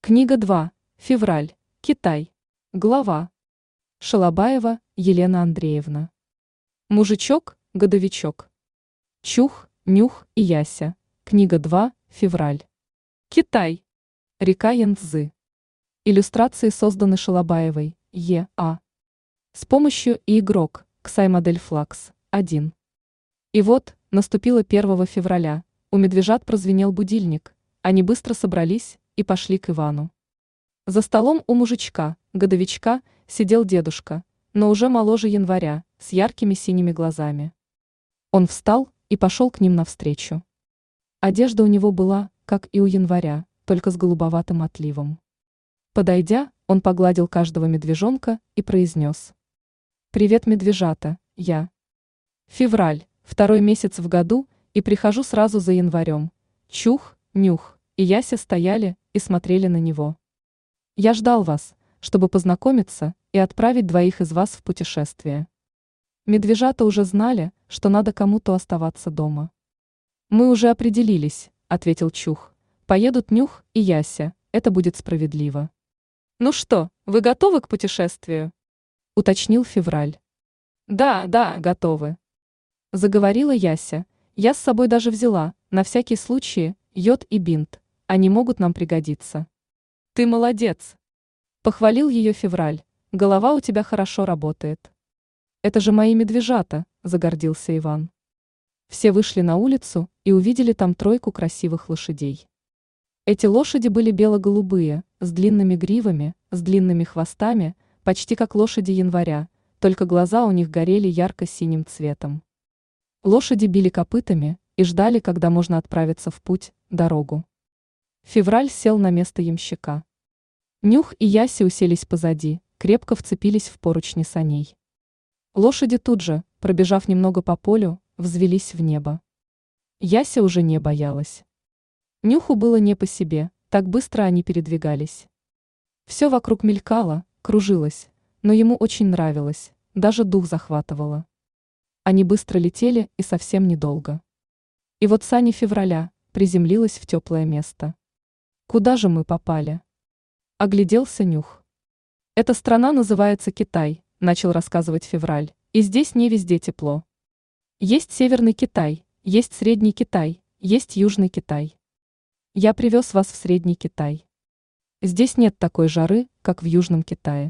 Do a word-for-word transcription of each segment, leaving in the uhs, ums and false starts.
Книга два. Февраль. Китай. Глава. Шалабаева Елена Андреевна. Мужичок, годовичок. Чух, нюх и Яся. Книга два. Февраль. Китай. Река Янцзы. Иллюстрации созданы Шалабаевой, Е. А. С помощью и игрок, Ксай-модель Флакс, один. И вот, наступило первого февраля, у медвежат прозвенел будильник, они быстро собрались и пошли к Ивану. За столом у мужичка, годовичка, сидел дедушка, но уже моложе января, с яркими синими глазами. Он встал и пошел к ним навстречу. Одежда у него была, как и у января, только с голубоватым отливом. Подойдя, он погладил каждого медвежонка и произнес: «Привет, медвежата, я Февраль, второй месяц в году, и прихожу сразу за январем. Чух, нюх и Яся стояли и смотрели на него. Я ждал вас, чтобы познакомиться и отправить двоих из вас в путешествие». Медвежата уже знали, что надо кому-то оставаться дома. «Мы уже определились», — ответил Чух. «Поедут Нюх и Яся, это будет справедливо». «Ну что, вы готовы к путешествию?» — уточнил Февраль. «Да, да, готовы», — заговорила Яся. «Я с собой даже взяла, на всякий случай, йод и бинт, они могут нам пригодиться». «Ты молодец», — похвалил ее Февраль, «голова у тебя хорошо работает». «Это же мои медвежата», — загордился Иван. Все вышли на улицу и увидели там тройку красивых лошадей. Эти лошади были бело-голубые, с длинными гривами, с длинными хвостами, почти как лошади января, только глаза у них горели ярко-синим цветом. Лошади били копытами и ждали, когда можно отправиться в путь, дорогу. Февраль сел на место ямщика. Нюх и Яся уселись позади, крепко вцепились в поручни саней. Лошади тут же, пробежав немного по полю, взвелись в небо. Яся уже не боялась. Нюху было не по себе, так быстро они передвигались. Все вокруг мелькало, кружилось, но ему очень нравилось, даже дух захватывало. Они быстро летели и совсем недолго. И вот сани Февраля приземлилась в теплое место. «Куда же мы попали?» — огляделся Нюх. «Эта страна называется Китай», — начал рассказывать Февраль, «и здесь не везде тепло. Есть Северный Китай, есть Средний Китай, есть Южный Китай. Я привез вас в Средний Китай. Здесь нет такой жары, как в Южном Китае.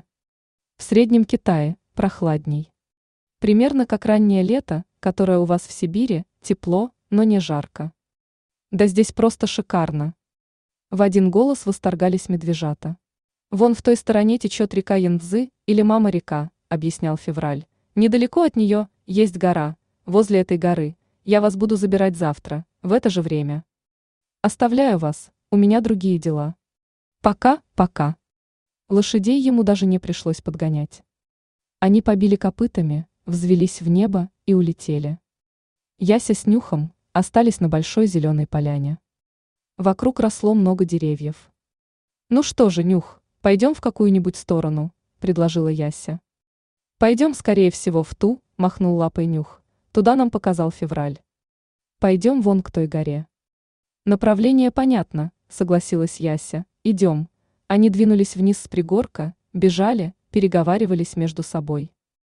В Среднем Китае прохладней. Примерно как раннее лето, которое у вас в Сибири, тепло, но не жарко. Да здесь просто шикарно». В один голос восторгались медвежата. «Вон в той стороне течет река Янцзы или Мама-река», — объяснял Февраль. «Недалеко от нее есть гора. Возле этой горы я вас буду забирать завтра, в это же время. Оставляю вас, у меня другие дела. Пока, пока». Лошадей ему даже не пришлось подгонять. Они побили копытами, взвелись в небо и улетели. Яся с Нюхом остались на большой зеленой поляне. Вокруг росло много деревьев. «Ну что же, Нюх, пойдем в какую-нибудь сторону», — предложила Яся. «Пойдем, скорее всего, в ту», — махнул лапой Нюх. «Туда нам показал Февраль. Пойдем вон к той горе». «Направление понятно», — согласилась Яся. «Идем». Они двинулись вниз с пригорка, бежали, переговаривались между собой.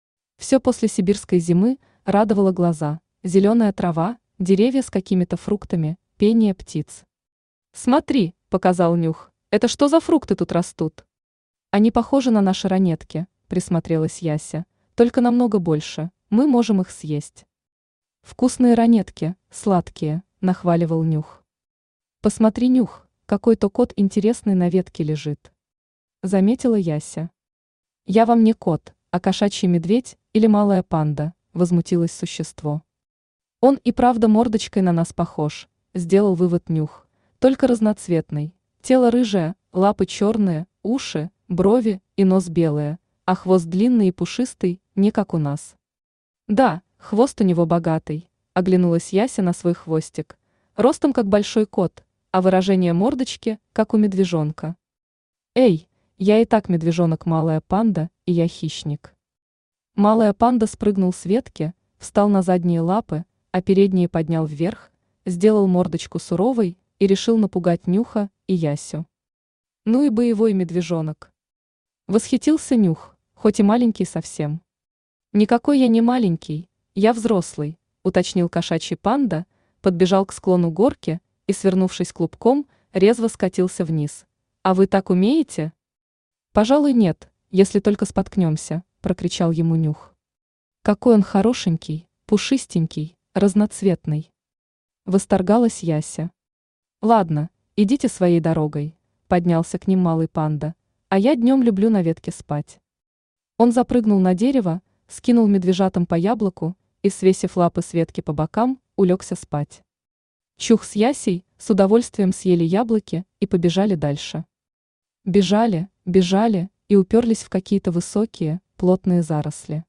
Все после сибирской зимы радовало глаза: зеленая трава, деревья с какими-то фруктами, пение птиц. «Смотри», — показал Нюх, — «это что за фрукты тут растут?» «Они похожи на наши ранетки», — присмотрелась Яся, — «только намного больше, мы можем их съесть». «Вкусные ранетки, сладкие», — нахваливал Нюх. «Посмотри, Нюх, какой-то кот интересный на ветке лежит», — заметила Яся. «Я вам не кот, а кошачий медведь или малая панда», — возмутилось существо. «Он и правда мордочкой на нас похож», — сделал вывод Нюх, — «только разноцветный, тело рыжее, лапы черные, уши, брови и нос белые, а хвост длинный и пушистый, не как у нас». «Да, хвост у него богатый», — оглянулась Яся на свой хвостик, — «ростом как большой кот, а выражение мордочки, как у медвежонка». «Эй, я и так медвежонок малая панда, и я хищник». Малая панда спрыгнул с ветки, встал на задние лапы, а передние поднял вверх, сделал мордочку суровой и решил напугать Нюха и Ясю. Ну и боевой медвежонок. Восхитился Нюх, хоть и маленький совсем. Никакой я не маленький, я взрослый, уточнил кошачий панда, подбежал к склону горки и, свернувшись клубком, резво скатился вниз. А вы так умеете? Пожалуй, нет, если только споткнемся, прокричал ему Нюх. Какой он хорошенький, пушистенький, разноцветный. Восторгалась Яся. Ладно, идите своей дорогой, поднялся к ним малый панда, а я днем люблю на ветке спать. Он запрыгнул на дерево, скинул медвежатам по яблоку и, свесив лапы с ветки по бокам, улегся спать. Чух с Ясей с удовольствием съели яблоки и побежали дальше. Бежали, бежали и уперлись в какие-то высокие, плотные заросли.